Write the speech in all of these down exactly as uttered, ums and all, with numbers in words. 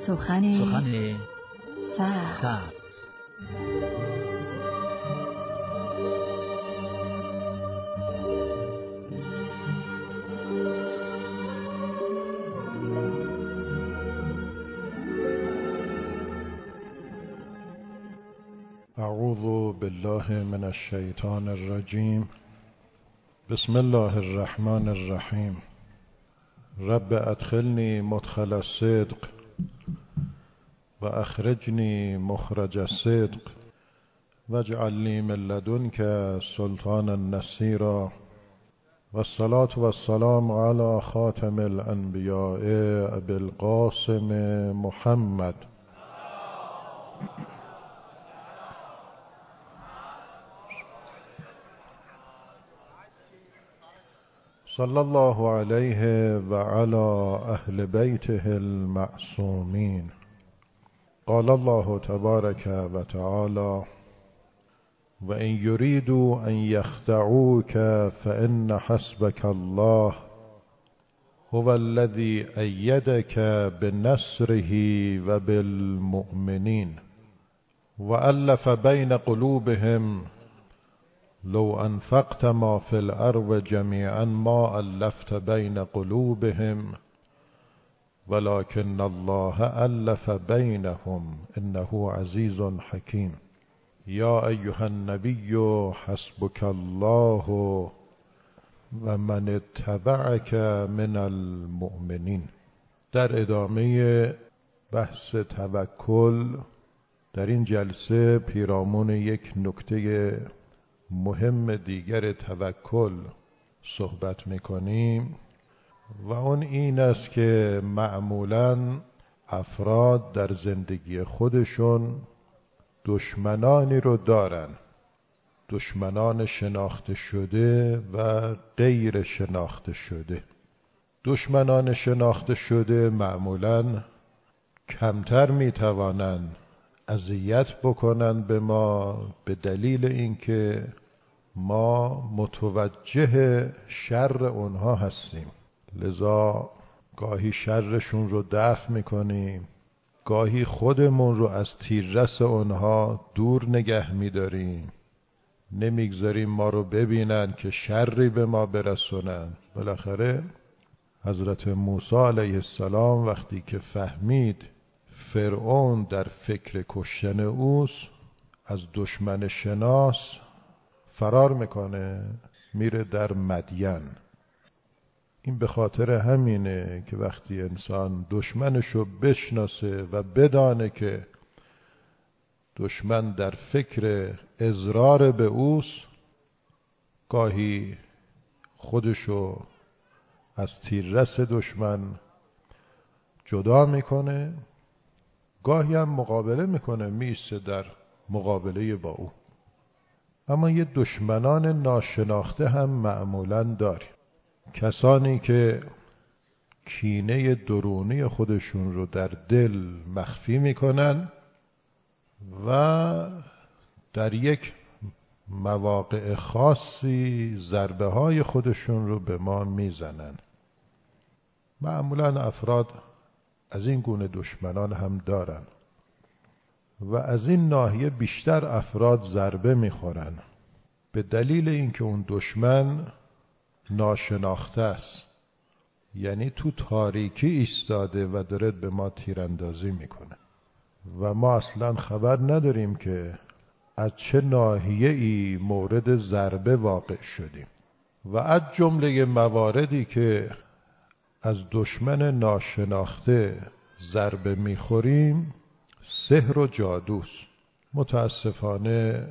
سخن سخن سبز. سبز. اعوذ بالله من الشیطان الرجیم. بسم الله الرحمن الرحیم. رب ادخلنی مدخل الصدق و اخرجنی مخرج الصدق واجعل لی من لدنک سلطانا نصیرا و الصلاة و السلام علی خاتم الانبیاء ابی القاسم محمد. صلی الله علیه و علی اهل بیته المعصومین. قال الله تبارک و تعالی: و ان یریدوا ان یخدعوک فان حسبک الله هو الذی ایدک بنصره و بالمؤمنین و الف بین قلوبهم لو انفقت ما في الارض جميعا ما الفت بين قلوبهم ولكن الله الف بينهم انه عزيز حكيم. يا ايها النبي حسبك الله و من اتبعك من المؤمنين. در ادامه بحث توکل در این جلسه پیرامون یک نکته مهم دیگر توکل صحبت میکنیم و اون این است که معمولاً افراد در زندگی خودشون دشمنانی رو دارن، دشمنان شناخته شده و غیر شناخته شده. دشمنان شناخته شده معمولاً کمتر میتوانند اذیت بکنن به ما به دلیل اینکه ما متوجه شر اونها هستیم، لذا گاهی شرشون رو دفع میکنیم، گاهی خودمون رو از تیررس اونها دور نگه میداریم، نمیگذاریم ما رو ببینن که شری به ما برسونن. بالاخره حضرت موسی علیه السلام وقتی که فهمید فرعون در فکر کشتن اوست، از دشمن شناس فرار میکنه، میره در مدین. این به خاطر همینه که وقتی انسان دشمنشو بشناسه و بدانه که دشمن در فکر اضرار به اوست، گاهی خودشو از تیررس دشمن جدا میکنه، گاهی هم مقابله میکنه، میسته در مقابله با او. اما یه دشمنان ناشناخته هم معمولاً داریم، کسانی که کینه درونی خودشون رو در دل مخفی میکنن و در یک مواقع خاصی ضربه های خودشون رو به ما میزنن. معمولاً افراد از این گونه دشمنان هم دارن و از این ناحیه بیشتر افراد ضربه میخورن به دلیل اینکه اون دشمن ناشناخته است، یعنی تو تاریکی ایستاده و داره به ما تیراندازی میکنه و ما اصلا خبر نداریم که از چه ناحیه ای مورد ضربه واقع شدیم. و از جمله مواردی که از دشمن ناشناخته ضربه میخوریم سحر و جادوست. متاسفانه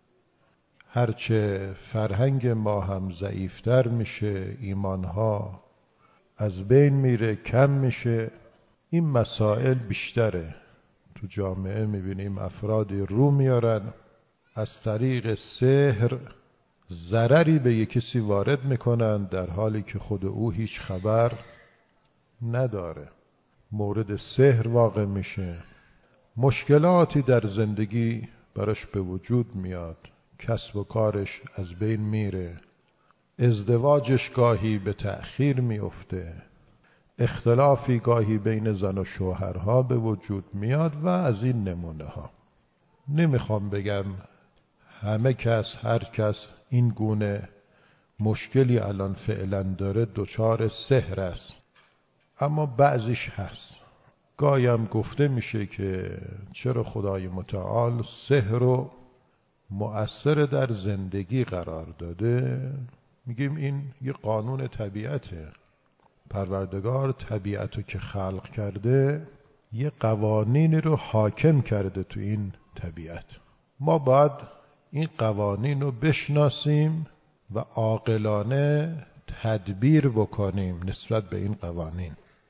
هرچه فرهنگ ما هم ضعیفتر میشه، ایمانها از بین میره، کم میشه، این مسائل بیشتره. تو جامعه میبینیم افرادی رو میارن از طریق سحر ضرری به یک کسی وارد میکنن در حالی که خود او هیچ خبر نداره. مورد سحر واقع میشه، مشکلاتی در زندگی براش به وجود میاد، کسب و کارش از بین میره، ازدواجش گاهی به تأخیر میفته، اختلافی گاهی بین زن و شوهرها به وجود میاد و از این نمونه ها. نمیخوام بگم همه کس، هر کس این گونه مشکلی الان فعلا داره دچار سحر است، اما بعضیش هست. گاهی هم گفته میشه که چرا خدای متعال سحر رو مؤثر در زندگی قرار داده. میگیم این یه قانون طبیعته. پروردگار طبیعت رو که خلق کرده یه قوانینی رو حاکم کرده تو این طبیعت. ما باید این قوانین رو بشناسیم و عاقلانه تدبیر بکنیم نسبت به این قوانین.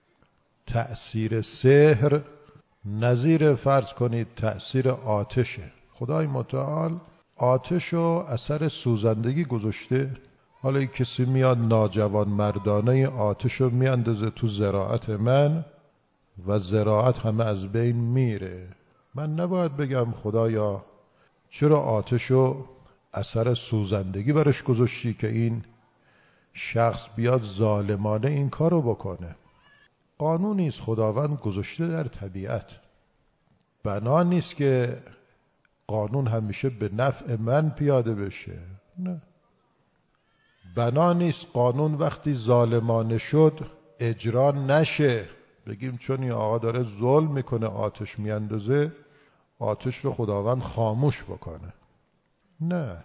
تأثیر سحر نظیر فرض کنید تأثیر آتشه. خدای متعال آتش رو اثر سوزندگی گذاشته. حالا کسی میاد ناجوان مردانه آتش رو میاندازه تو زراعت من و زراعت همه از بین میره. من نباید بگم خدایا چرا آتش رو اثر سوزندگی برش گذاشتی که این شخص بیاد ظالمانه این کارو بکنه. قانونی است خداوند گذاشته در طبیعت. بنا نیست که قانون همیشه به نفع من پیاده بشه. نه، بنا نیست قانون وقتی ظالمانه شد اجرا نشه. بگیم چون این آقا داره ظلم میکنه آتش میاندازه آتش رو خداوند خاموش بکنه. نه،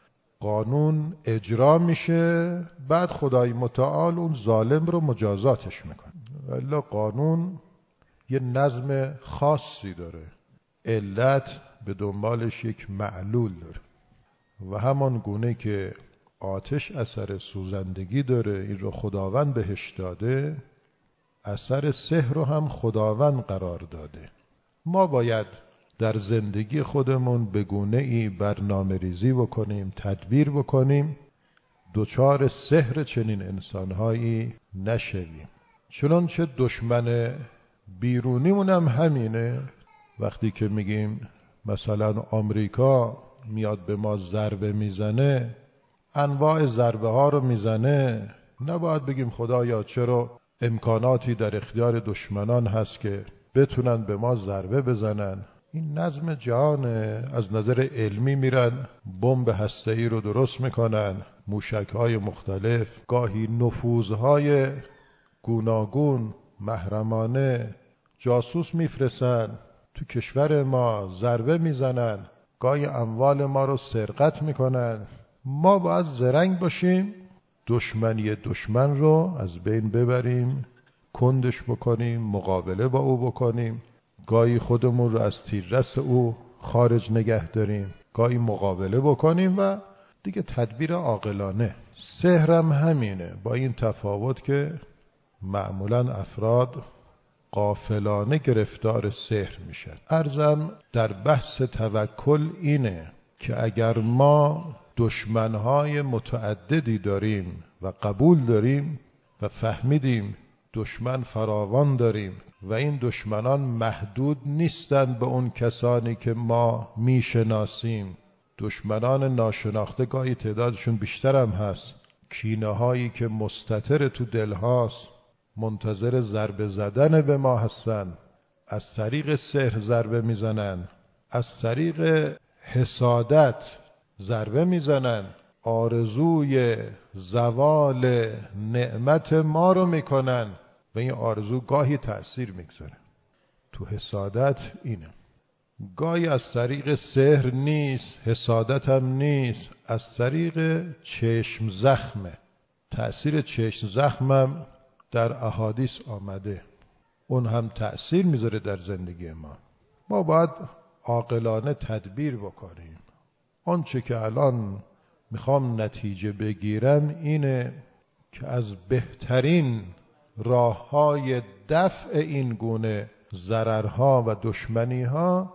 قانون اجرا میشه، بعد خدای متعال اون ظالم رو مجازاتش میکنه. ولی قانون یه نظم خاصی داره، علت به دنبالش یک معلول داره. و همان گونه که آتش اثر سوزندگی داره، این رو خداوند بهش داده، اثر سحر رو هم خداوند قرار داده. ما باید در زندگی خودمون به گونه ای برنامه ریزی بکنیم، تدبیر بکنیم، دوچار سحر چنین انسانهایی نشویم. چنانچه دشمن بیرونیمون هم همینه. وقتی که میگیم مثلا آمریکا میاد به ما ضربه میزنه، انواع ضربه ها رو میزنه، نباید بگیم خدایا چرا امکاناتی در اختیار دشمنان هست که بتونن به ما ضربه بزنن. این نظم جهانه. از نظر علمی میرن بمب هسته‌ای رو درست میکنن، موشک‌های مختلف، گاهی نفوذهای گوناگون محرمانه، جاسوس میفرستن تو کشور ما، ضربه میزنن، گاهی اموال ما رو سرقت میکنن. ما باید زرنگ باشیم، دشمنی دشمن رو از بین ببریم، کندش بکنیم، مقابله با او بکنیم. گاهی خودمون رو از تیررس او خارج نگه داریم، گاهی مقابله بکنیم و دیگه تدبیر عاقلانه. سحرم همینه، با این تفاوت که معمولا افراد غافلانه گرفتار سحر میشن. عرضم در بحث توکل اینه که اگر ما دشمنهای متعددی داریم و قبول داریم و فهمیدیم دشمن فراوان داریم و این دشمنان محدود نیستند به اون کسانی که ما میشناسیم، دشمنان ناشناخته گاهی تعدادشون بیشتر هم هست، کینه هایی که مستتر تو دل هاست منتظر ضربه زدن به ما هستن، از طریق سحر ضربه میزنن، از طریق حسادت ضربه میزنن، آرزوی زوال نعمت ما رو میکنن و این آرزو گاهی تأثیر میگذاره. تو حسادت اینه. گاهی از طریق سحر نیست، حسادت هم نیست، از طریق چشم زخمه. تأثیر چشم زخمم در احادیث آمده، اون هم تأثیر میذاره در زندگی ما. ما باید عاقلانه تدبیر بکنیم. آنچه که الان میخوام نتیجه بگیرم اینه که از بهترین راه‌های دفع این گونه ضررها و دشمنی‌ها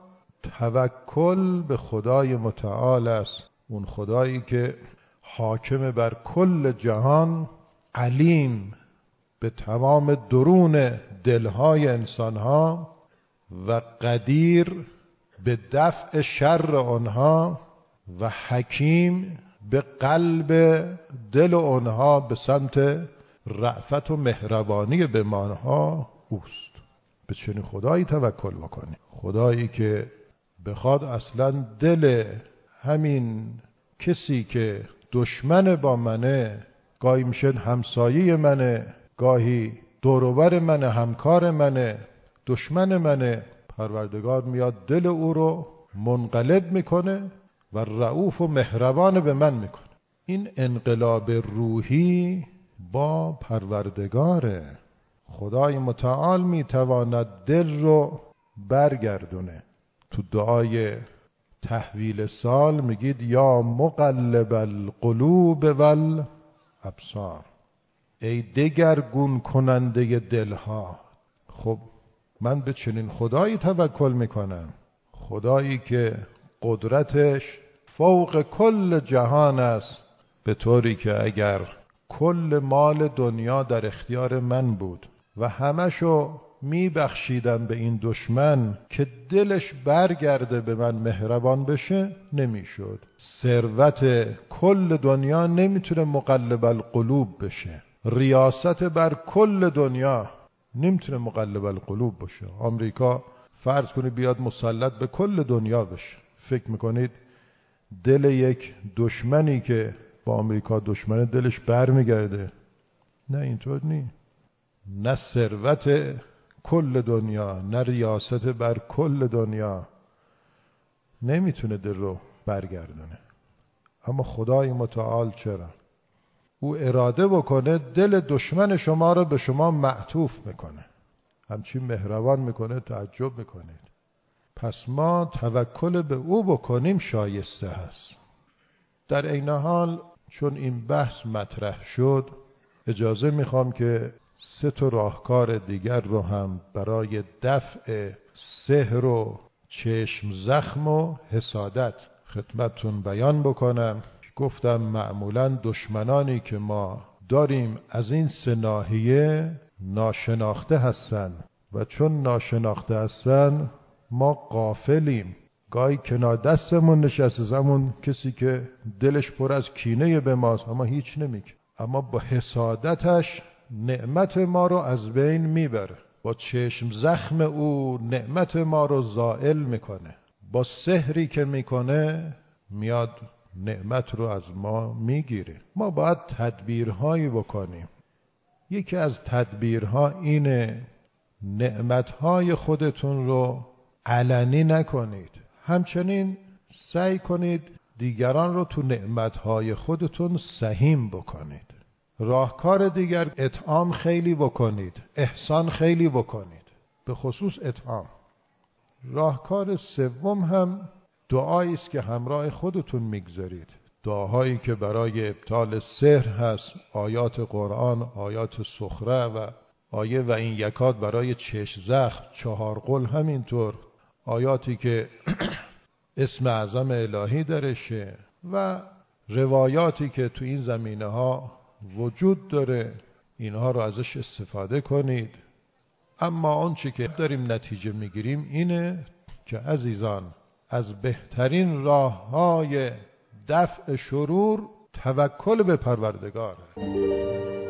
توکل به خدای متعال است. اون خدایی که حاکم بر کل جهان، علیم به تمام درون دلهای انسانها و قدیر به دفع شر آنها و حکیم به قلب دل آنها به سمت رأفت و مهربانی به ماها اوست. به چنین خدایی توکل بکنیم، خدایی که بخواد اصلا دل همین کسی که دشمن با منه، گاهی میشه همسایه منه، گاهی دوروبر منه، همکار منه، دشمن منه، پروردگار میاد دل او رو منقلب میکنه و رؤوف و مهربان به من میکنه. این انقلاب روحی با پروردگاره. خدای متعال میتواند دل رو برگردونه. تو دعای تحویل سال میگید یا مقلب القلوب والابصار، ای دگرگون کننده دلها. خب من به چنین خدایی توکل میکنم، خدایی که قدرتش فوق کل جهان است، به طوری که اگر کل مال دنیا در اختیار من بود و همشو میبخشیدم به این دشمن که دلش برگرده به من مهربان بشه، نمیشد. ثروت کل دنیا نمیتونه مقلب القلوب بشه، ریاست بر کل دنیا نمیتونه مقلب القلوب بشه. آمریکا فرض کنید بیاد مسلط به کل دنیا بشه، فکر میکنید دل یک دشمنی که با آمریکا دشمن دلش برمیگرده؟ نه، اینطور نی. نه ثروت کل دنیا، نه ریاست بر کل دنیا نمیتونه دل رو برگردونه. اما خدای متعال چرا؟ او اراده بکنه دل دشمن شما رو به شما معطوف میکنه، همچین مهربان میکنه، تعجب میکنید. پس ما توکل به او بکنیم شایسته هست. در این حال چون این بحث مطرح شد، اجازه میخوام که سه تا راهکار دیگر رو هم برای دفع سحر و چشم زخم و حسادت خدمتتون بیان بکنم. گفتم معمولاً دشمنانی که ما داریم از این سه ناحیه ناشناخته هستن و چون ناشناخته هستن ما غافلیم. گاهی کنار دستمون نشسته زمون کسی که دلش پر از کینه به ماست اما هیچ نمیگه، اما با حسادتش نعمت ما رو از بین میبره، با چشم زخم او نعمت ما رو زائل میکنه، با سحری که میکنه میاد نعمت رو از ما میگیره. ما باید تدبیرهایی بکنیم. یکی از تدبیرها اینه نعمتهای خودتون رو علنی نکنید، همچنین سعی کنید دیگران رو تو نعمتهای خودتون سهیم بکنید. راهکار دیگر اطعام خیلی بکنید، احسان خیلی بکنید، به خصوص اطعام. راهکار سوم هم دعایی است که همراه خودتون میگذارید، دعاهایی که برای ابطال سحر هست، آیات قرآن، آیات سخره و آیه و این یکات برای چشم زخم، چهار قل همینطور، آیاتی که اسم اعظم الهی درشه و روایاتی که تو این زمینه ها وجود داره، اینها رو ازش استفاده کنید. اما آنچه که داریم نتیجه میگیریم اینه که عزیزان، از بهترین راه های دفع شرور توکل به پروردگاره.